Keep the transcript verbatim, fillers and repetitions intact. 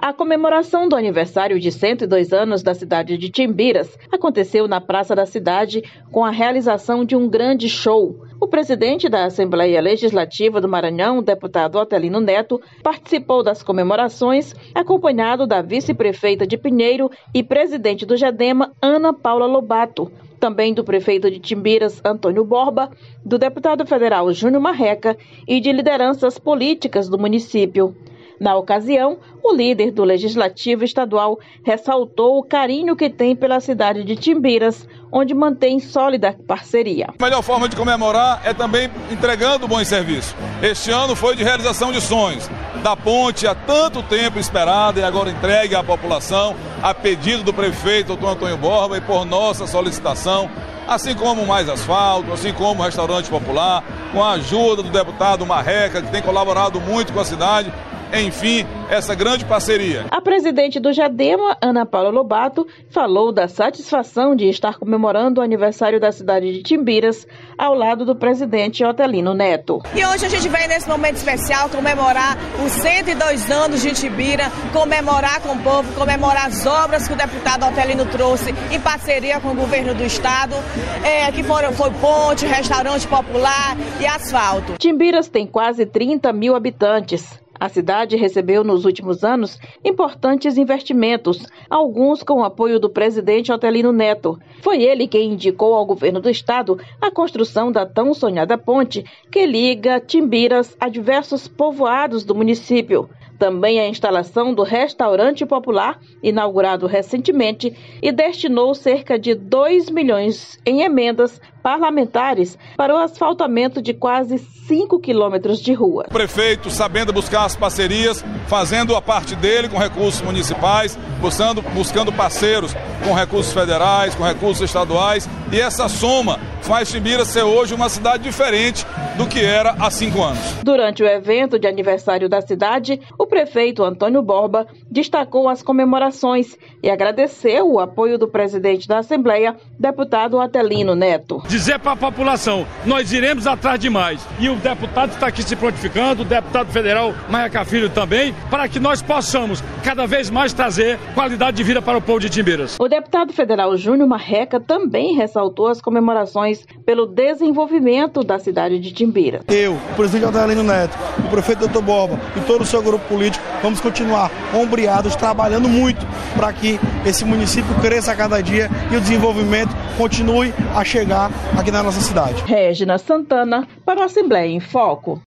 A comemoração do aniversário de cento e dois anos da cidade de Timbiras aconteceu na Praça da Cidade com a realização de um grande show. O presidente da Assembleia Legislativa do Maranhão, deputado Otelino Neto, participou das comemorações, acompanhado da vice-prefeita de Pinheiro e presidente do GEDEMA, Ana Paula Lobato, também do prefeito de Timbiras, Antônio Borba, do deputado federal Júnior Marreca e de lideranças políticas do município. Na ocasião, o líder do Legislativo Estadual ressaltou o carinho que tem pela cidade de Timbiras, onde mantém sólida parceria. A melhor forma de comemorar é também entregando bons serviços. Este ano foi de realização de sonhos, da ponte há tanto tempo esperada e agora entregue à população, a pedido do prefeito doutor Antônio Borba e por nossa solicitação, assim como mais asfalto, assim como o restaurante popular, com a ajuda do deputado Marreca, que tem colaborado muito com a cidade. Enfim, essa grande parceria. A presidente do GEDEMA, Ana Paula Lobato, falou da satisfação de estar comemorando o aniversário da cidade de Timbiras ao lado do presidente Otelino Neto. E hoje a gente vem nesse momento especial comemorar os cento e dois anos de Timbira, comemorar com o povo, comemorar as obras que o deputado Otelino trouxe em parceria com o governo do estado, é, que foram, foi ponte, restaurante popular e asfalto. Timbiras tem quase trinta mil habitantes. A cidade recebeu nos últimos anos importantes investimentos, alguns com o apoio do presidente Otelino Neto. Foi ele quem indicou ao governo do estado a construção da tão sonhada ponte que liga Timbiras a diversos povoados do município. Também a instalação do restaurante popular, inaugurado recentemente, e destinou cerca de dois milhões em emendas parlamentares para o asfaltamento de quase cinco quilômetros de rua. O prefeito, sabendo buscar as parcerias, fazendo a parte dele com recursos municipais, buscando, buscando parceiros com recursos federais, com recursos estaduais, e essa soma faz Timbiras ser hoje uma cidade diferente do que era há cinco anos. Durante o evento de aniversário da cidade, o prefeito Antônio Borba destacou as comemorações e agradeceu o apoio do presidente da Assembleia, deputado Otelino Neto. Dizer para a população, nós iremos atrás de mais. E o deputado está aqui se prontificando, o deputado federal Marreca Filho também, para que nós possamos cada vez mais trazer qualidade de vida para o povo de Timbiras. O deputado federal Júnior Marreca também ressaltou as comemorações pelo desenvolvimento da cidade de Timbiras. Eu, o presidente Otelino Neto, o prefeito doutor Borba e todo o seu grupo político, vamos continuar ombreados, trabalhando muito para que esse município cresça a cada dia e o desenvolvimento continue a chegar aqui na nossa cidade. Régina Santana, para o Assembleia em Foco.